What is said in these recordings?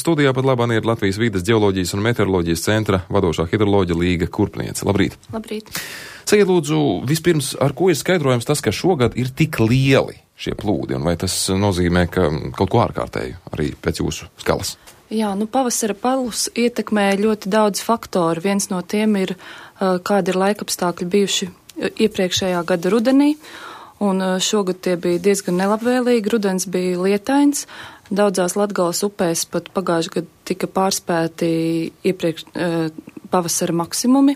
studijā pat labāk ir Latvijas vides ģeoloģijas un meteoroloģijas centra vadošā hidroloģa Līga Kurpniece. Labrīt! Labrīt! Sakiet lūdzu, vispirms, ar ko ir skaidrojams tas, ka šogad ir tik lieli šie plūdi, un vai tas nozīmē, ka kaut ko ārkārtēju arī pēc jūsu skalas? Jā, pavasara palus ietekmē ļoti daudz faktoru. Viens no tiem ir, kādi ir laikapstākļi bijuši iepriekšējā gada rudenī. Un šogad tie bija diezgan nelabvēlīgi, rudens bija lietains, daudzās Latgales upēs pat pagājušajā gadā tika pārspēti pavasara maksimumi.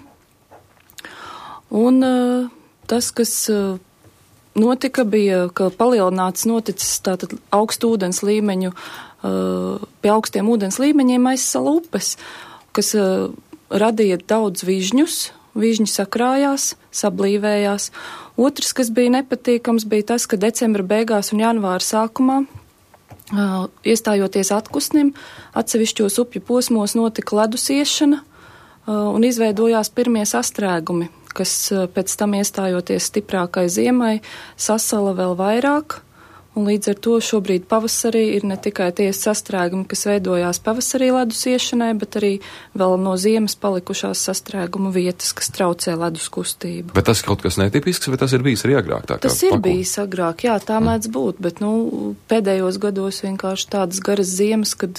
Un tas, kas notika, bija, ka palielināts noticis tātad augstu ūdens līmeņu, pie augstiem ūdens līmeņiem aizsala upes, kas radīja daudz vižņus. Vižņi sakrājās, sablīvējās. Otrs, kas bija nepatīkams, bija tas, ka decembra beigās un janvāra sākumā, iestājoties atkustnim, atsevišķos upju posmos notika ledus iešana un izveidojās pirmie sastrēgumi, kas pēc tam iestājoties stiprākai ziemai sasala vēl vairāk. Un līdz ar to šobrīd pavasarī ir ne tikai tie sastrēgumi, kas veidojās pavasarī ledus iešanai, bet arī vēl no ziemas palikušās sastrēgumu vietas, kas traucē ledus kustību. Bet tas kaut kas netipisks, vai tas ir bijis arī agrāk? Tas ir bijis agrāk, jā, tā mēdz būt, bet pēdējos gados vienkārši tādas garas ziemas, kad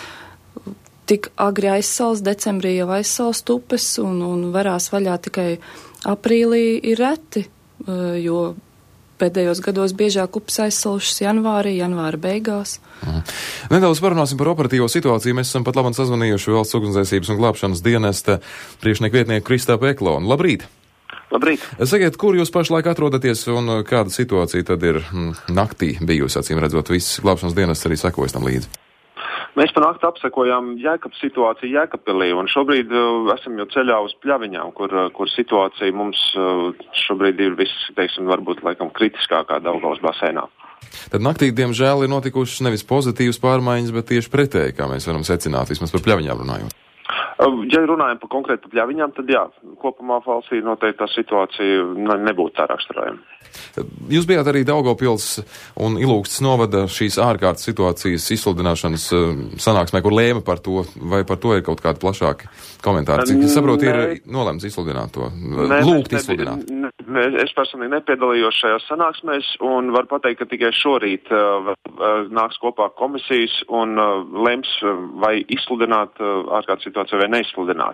tik agri aizsals, decembrī jau aizsals upes un varās vaļā tikai aprīlī ir reti, jo pēdējos gados biežāk upes aizsalušas janvāra beigās. Nedaudz parunāsim par operatīvo situāciju. Mēs esam pat labāk sazvanījuši Valsts ugunsdzēsības un glābšanas dienesta priekšnieku vietnieku Kristāpu Eklonu. Labrīt! Labrīt! Sakiet, kur jūs pašlaik atrodaties un kāda situācija tad ir naktī bijusi, acīm redzot, viss glābšanas dienests arī sekojas tam līdzi? Mēs pa nakti apsekojām Jēkabpils situāciju Jēkabpilī, un šobrīd esam jau ceļā uz Pļaviņām, kur situācija mums šobrīd ir varbūt laikam kritiskākā Daugavas basēnā. Tad naktī, diemžēl, ir notikušas nevis pozitīvas pārmaiņas, bet tieši pretēji, kā mēs varam secināt, vismaz par Pļaviņām runājot. Ja runājam par konkrēti par Pļaviņām, tad jā, kopumā valstī noteikti tā situācija nebūtu tā raksturojama. Jūs bijāt arī Daugavpils un Ilūgstes novada šīs ārkārtas situācijas izsludināšanas sanāksmē, kur lēma par to, vai par to ir kaut kādi plašāki komentāri. Cik es saprotu, ir nolemts izsludināt to, lūgt izsludināt. Es personīgi nepiedalījos šajās sanāksmēs un varu pateikt, ka tikai šorīt nāks kopā komisijas un lems vai izsludināt ārkārtas situāciju vai neizsludināt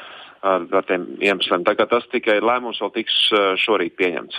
ar tiem iemesliem. Tā kā tas tikai lēmums vēl tiks šorīt pieņemts.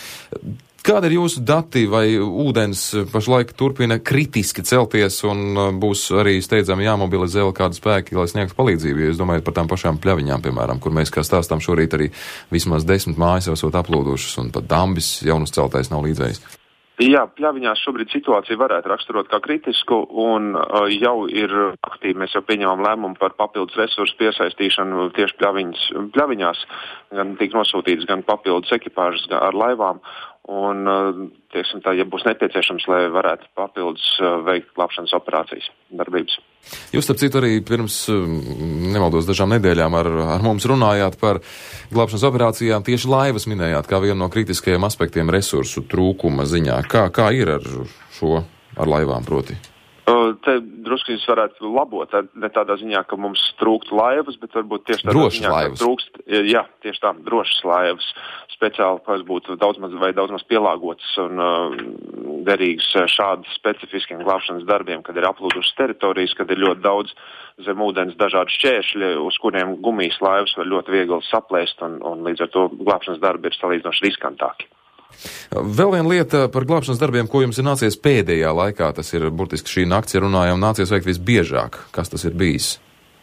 Kāda ir jūsu dati, vai ūdens pašlaik turpina kritiski celties un būs arī steidzami jāmobilizē vēl kādu spēki, lai sniegtu palīdzību? Ja jūs domājat par tām pašām Pļaviņām, piemēram, kur mēs, kā stāstām, šorīt arī vismaz 10 mājas jau esot aplūdušas un pat Dambis jaunus celtais nav līdzējis. Jā, Pļaviņās šobrīd situācija varētu raksturot kā kritisku un jau ir aktīvi. Mēs jau pieņemam lēmumu par papildus resursu piesaistīšanu tieši Pļaviņās. Gan tiek nosūtīts gan papildus ekipāžas ar laivām un, tieksim tā, ja būs nepieciešams, lai varētu papildus veikt glābšanas operācijas darbības. Jūs, starp citu, arī pirms, nemaldos, dažām nedēļām ar mums runājāt par glābšanas operācijām. Tieši laivas minējāt kā vienu no kritiskajiem aspektiem resursu trūkuma ziņā. Kā ir ar šo, ar laivām proti? Te drusku jūs varētu labot, ne tādā ziņā, ka mums trūktu laivas, bet varbūt tieši tādā drošas ziņā, laivas. Ka trūkst, jā, tieši tā, drošas laivas, speciāli, kas būtu daudz maz pielāgotas un derīgas šādas specifiskiem glābšanas darbiem, kad ir aplūdušas teritorijas, kad ir ļoti daudz zem ūdens dažādu šķēršļi, uz kuriem gumijas laivas var ļoti viegli saplēst un līdz ar to glābšanas darbi ir salīdzinoši riskantāki. Vēl viena lieta par glābšanas darbiem, ko jums ir nācies pēdējā laikā, tas ir burtiski šī nakts, ja runājam, nācies veikt visbiežāk. Kas tas ir bijis?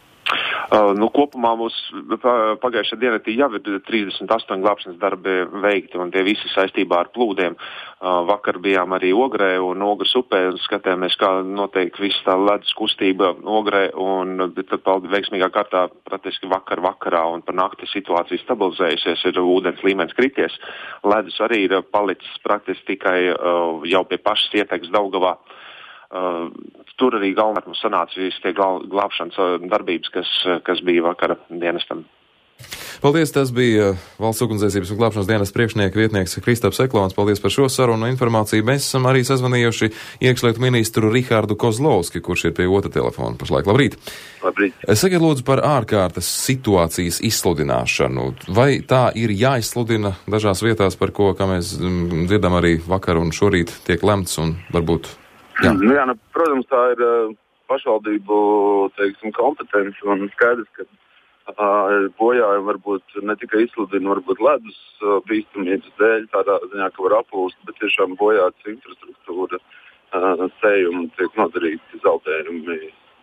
Kopumā mums pagājušā dienā jau ir 38 glābšanas darbi veikti, un tie visi saistībā ar plūdiem. Vakar bijām arī Ogrē un Ogras upē, un skatījāmies, kā notiek viss tā ledus kustība Ogrē, un tad veiksmīgā kārtā praktiski vakarā un par nakti situācija stabilizējusies, ir ūdens līmenis krities. Ledus arī ir palicis praktiski tikai jau pie pašas ietekas Daugavā. Tur arī galvenais mums sanāca visi tie glābšanas darbības, kas bija vakara dienestam. Paldies, tas bija Valsts ugunsdzēsības un glābšanas dienas priekšnieka vietnieks Kristaps Eklons. Paldies par šo sarunu un informāciju. Mēs esam arī sazvanījuši iekšlietu ministru Rihardu Kozlovski, kurš ir pie otra telefona pašlaik. Labrīt! Labrīt! Sakiet lūdzu par ārkārtas situācijas izsludināšanu. Vai tā ir jāizsludina dažās vietās, par ko, kā mēs dzirdam arī vakar un šorīt, tiek lemts un varbūt... Jā, protams, tā ir pašvaldību, teiksim, kompetence un skaidrs, ka bojājumi varbūt ne tikai izsludina, varbūt ledus bīstamības dēļ, tādā ziņā, ka var aplūst, bet tiešām bojāts infrastruktūra, sējumi tiek nodarīti zaudējumi.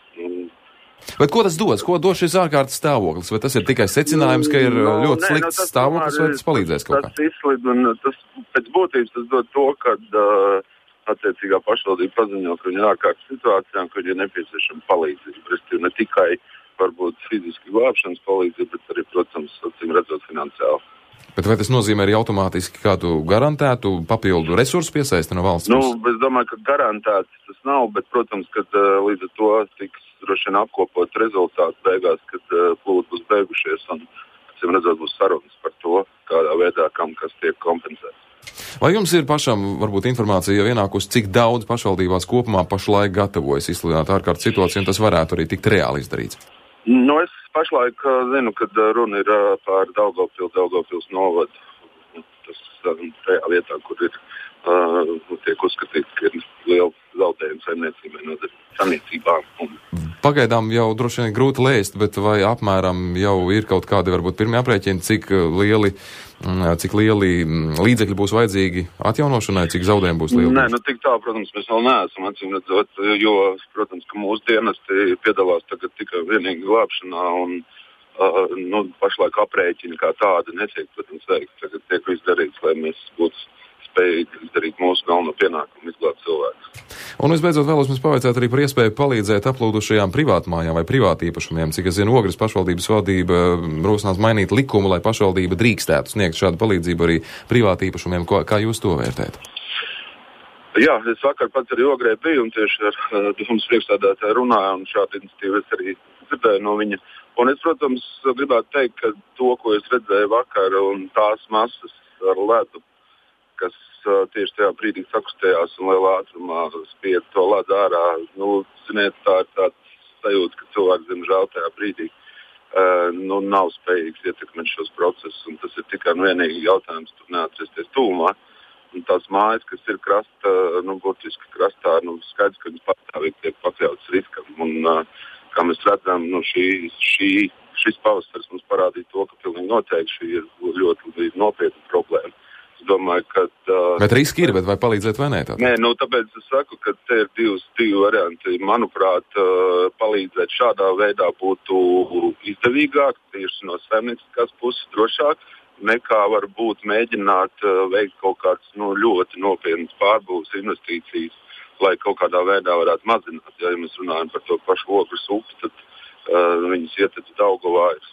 Bet ko tas dos? Ko dos šis ārkārtas stāvoklis? Vai tas ir tikai secinājums, ka ir ļoti slikts stāvoklis, vai tas palīdzēs kaut kā? Tas izslid un tas pēc būtības tas dod to, kad attiecīgā pašvaldība paziņo, ka viņi ir ārkārtas situācijā, ka viņi ir nepieciešama palīdzība. Restīvi ne tikai varbūt fiziski glābšanas palīdzība, bet arī, protams, acīm redzot finansiāli. Bet vai tas nozīmē arī automātiski kādu garantētu papildu resursu piesaisti no valsts? Es domāju, ka garantēts tas nav, bet, protams, kad līdz ar to tiks droši vien apkopot rezultātu beigās, kad plūdi būs beigušies un, acīm redzot, būs sarunas par to, kādā veidā kam kas tiek kompensēts. Vai jums ir pašam, varbūt, informācija jau ienākusi, cik daudz pašvaldībās kopumā pašlaik gatavojas izsludināt ārkārtas situāciju, un tas varētu arī tikt reāli izdarīts? Es pašlaik zinu, kad runa ir par Daugavpils novadu. Tas tajā vietā, kur ir tiek uzskatīts, ka ir liels zaudējums saimniecībām. Pagaidām jau droši vien grūti lēst, bet vai apmēram jau ir kaut kādi, varbūt, pirmie aprēķini, cik lieli līdzekļi būs vajadzīgi atjaunošanai, cik zaudējumi būs lieli? Nē, tik tā, protams, mēs vēl neesam, acīm redzot, jo, protams, ka mūsu dienesti piedalās tagad tikai vienīgi glābšanā un pašlaik aprēķini kā tādi netiek, protams, veikt. Tagad tiek izdarīts, lai mēs būtu spējīgi izdarīt mūsu galveno pienākumu, izglābt cilvēkus. Un visbeidzot vēlos mums pavaicāt arī par iespēju palīdzēt aplūdušajām privātmājām vai privātīpašumiem. Cik es zinu, Ogres pašvaldības vadība rosinās mainīt likumu, lai pašvaldība drīkstētu sniegt šādu palīdzību arī privātīpašumiem. Kā jūs to vērtējat? Jā, es vakar pats arī Ogrē biju un tieši ar domas priekšsēdētāju runāju un šādu iniciatīvu es arī dzirdēju no viņa. Un es, protams, gribētu teikt, ka to, ko es redzēju vakar un tās masas ar ledu, kas tieši tajā brīdī sakustējās un lielā ātrumā spied to ledu ārā. Ziniet, tā ir tāds sajūta, ka cilvēks, diemžēl, tajā brīdī nav spējīgs ietekmēt šos procesus. Un tas ir tikai vienīgi jautājums, tur neatrasties tūmā. Un tās mājas, kas ir krasta, burtiski krastā, skaidrs, ka viņas pastāvīgi tiek pakļautas riskam. Un, kā mēs redzam, šis pavasaris mums parādīja to, ka pilnīgi noteikti šī ir ļoti nopietna problēma. Es domāju, ka... Bet riski ir, bet vai palīdzēt vai nē? Nē, tāpēc es saku, ka te ir divi varianti. Manuprāt, palīdzēt šādā veidā būtu izdevīgāk, tieši no saimnieciskās puses drošāk, nekā varbūt mēģināt veikt kaut kāds ļoti nopietnas pārbūves investīcijas, lai kaut kādā veidā varētu mazināt. Ja mēs runājam par to pašu Ogres upi, tad viņas ietec Daugavā ir,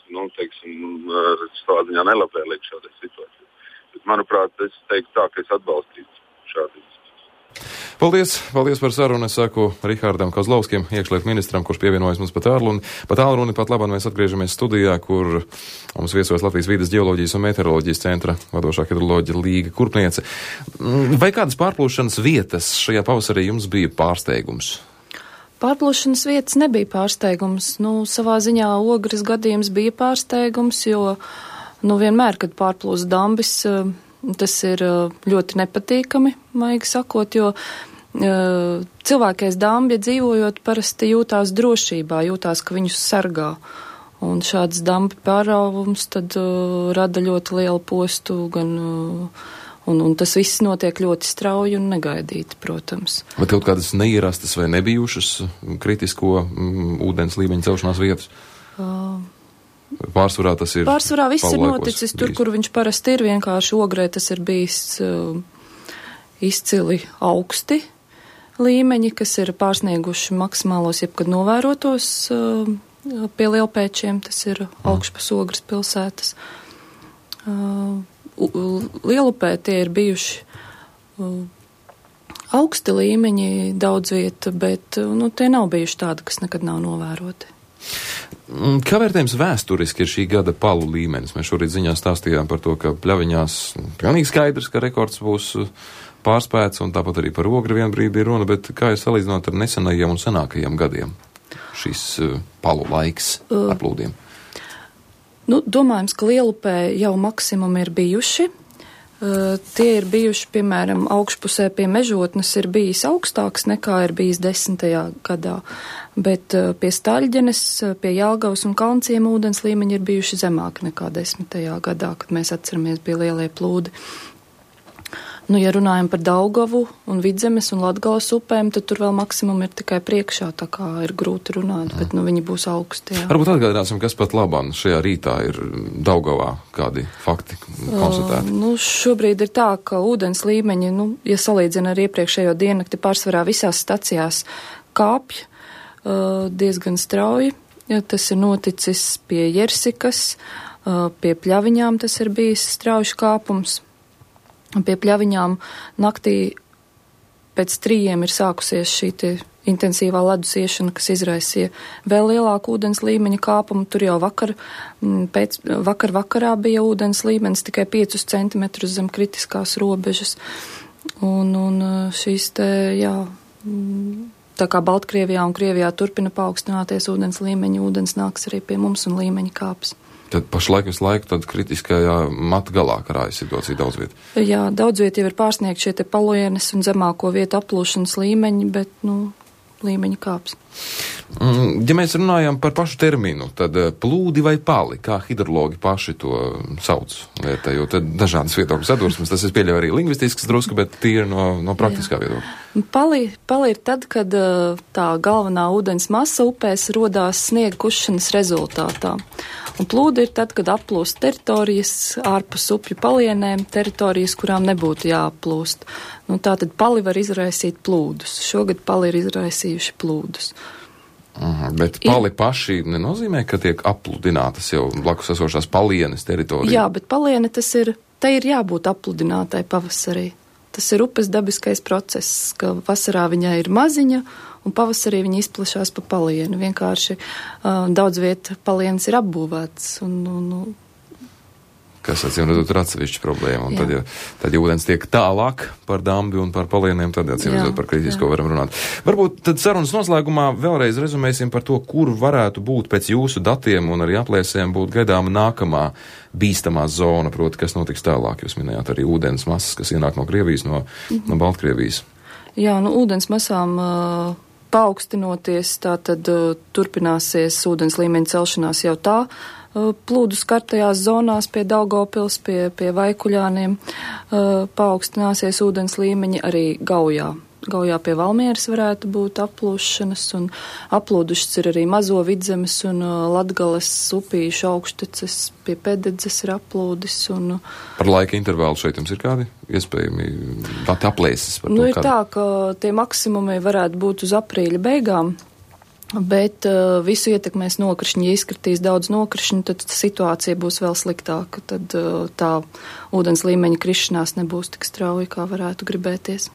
savā ziņā nelabvēlīgi šādai situācijai. Bet, manuprāt, es teiktu tā, ka es atbalstītu šādu situāciju. Paldies par sarunu. Es saku Rihardam Kozlovskim, iekšlietu ministram, kurš pievienojas mums pa tālruni. Pat labāk mēs atgriežamies studijā, kur mums viesojas Latvijas Vides ģeoloģijas un meteoroloģijas centra vadošā hidroloģa Līga Kurpniece. Vai kādas pārplūšanas vietas šajā pavasarī jums bija pārsteigums? Pārplūšanas vietas nebija pārsteigums. Savā ziņā Ogres gadījums bija pārsteigums, jo vienmēr, kad pārplūst dambis, tas ir ļoti nepatīkami, maigi sakot, jo cilvēki aiz dambja dzīvojot parasti jūtās drošībā, jūtās, ka viņus sargā. Un šāds dambi pārāvums tad rada ļoti lielu postu, un tas viss notiek ļoti strauji un negaidīti, protams. Vai kaut kādas neierastas vai nebijušas kritisko ūdens līmeņa celšanās vietas? Pārsvarā tas ir. Pārsvarā viss ir noticis tur, kur viņš parasti ir. Vienkārši Ogrē tas ir bijis izcili augsti līmeņi, kas ir pārsnieguši maksimālos jebkad novērotos pie Lielpēčiem. Tas ir augšpas Ogres pilsētas. Lielupē tie ir bijuši augsti līmeņi daudz vieta, bet tie nav bijuši tādi, kas nekad nav novēroti. Kā vērtējums vēsturiski ir šī gada palu līmenis? Mēs šorīt ziņā stāstījām par to, ka Pļaviņās pilnīgi skaidrs, ka rekords būs pārspēts, un tāpat arī par Ogri vien brīdi ir runa, bet kā jūs salīdzināt ar nesenajiem un senākajiem gadiem šis palu laiks ar plūdiem? Domājams, ka Lielupē jau maksimumi ir bijuši. Tie ir bijuši, piemēram, augšpusē pie Mežotnes ir bijis augstāks nekā ir bijis 10. gadā, bet pie Staļģenes, pie Jelgavas un Kalnciem ūdens līmeņi ir bijuši zemāki nekā 10. gadā, kad mēs atceramies bija lielie plūdi. Ja runājam par Daugavu un Vidzemes un Latgales upēm, tad tur vēl maksimumi ir tikai priekšā, tā kā ir grūti runāt, bet viņi būs augsti. Jā. Varbūt atgādināsim, kas pat labāk šajā rītā ir Daugavā, kādi fakti konstatēti? Šobrīd ir tā, ka ūdens līmeņi, ja salīdzina ar iepriekšējo diennakti, pārsvarā visās stacijās kāpj diezgan strauji. Tas ir noticis pie Jersikas, pie Pļaviņām tas ir bijis strauji kāpums. Pie Pļaviņām naktī pēc 3 ir sākusies šī intensīvā ledus iešana, kas izraisīja vēl lielāku ūdens līmeņa kāpumu. Tur jau vakarā bija ūdens līmenis tikai 5 centimetrus zem kritiskās robežas. Un šīs tā kā Baltkrievijā un Krievijā turpina paaugstināties ūdens līmeņi, ūdens nāks arī pie mums un līmeņi kāps. Tad pašlaik visu laiku tad kritiskajā matu galā karājas situācija daudz viet. Jā, daudz viet jau ir pārsniegt šie palienes un zemāko vietu aplūšanas līmeņi, bet, līmeņi kāps. Ja mēs runājam par pašu terminu, tad plūdi vai pali, kā hidrologi paši to sauc lietā, jo tad dažādas viedokļas sadursmes, tas es pieļauju arī lingvistisks drusku, bet tīri no praktiskā viedokļa. Pali ir tad, kad tā galvenā ūdens masa upēs rodās sniega kušanas rezultātā. Un plūdi ir tad, kad applūst teritorijas ārpus upju palienēm, teritorijas, kurām nebūtu jāapplūst. Tātad pali var izraisīt plūdus. Šogad pali ir izraisījuši plūdus. Bet pali paši nenozīmē, ka tiek apludinātas jau blakus esošās palienes teritorijas? Jā, bet paliene tai ir jābūt apludinātai pavasarī. Tas ir upes dabiskais process, ka vasarā viņai ir maziņa un pavasarī viņa izplašās pa palienu. Vienkārši daudz vieta palienas ir apbūvētas un kas acīm redzot ir atsevišķa problēma. Un tad, ja ūdens tiek tālāk par dambi un par palieniem, tad acīm redzot par kritisko varam runāt. Varbūt tad sarunas noslēgumā vēlreiz rezumēsim par to, kur varētu būt pēc jūsu datiem un arī aplēsēm būt gaidāma nākamā bīstamā zona, proti, kas notiks tālāk. Jūs minējāt arī ūdens masas, kas ienāk no Krievijas, no Baltkrievijas. Jā, ūdens masām paaugstinoties, tātad turpināsies ūdens līmeņa celšanās jau tā, plūdu skartajās zonās pie Daugavpils, pie Vaikuļāniem, paaugstināsies ūdens līmeņi arī Gaujā. Gaujā pie Valmieras varētu būt aplūšanas, un aplūdušas ir arī Mazo Vidzemes un Latgales upīšu augšteces, pie Pededzes ir aplūdis. Par laika intervālu šeit jums ir kādi iespējami dati aplēses? Ir tā, ka tie maksimumi varētu būt uz aprīļa beigām, bet visu ietekmēs nokrišņi. Ja izkritīs daudz nokrišņu, tad situācija būs vēl sliktāka. Tad tā ūdens līmeņa krišanās nebūs tik strauji, kā varētu gribēties.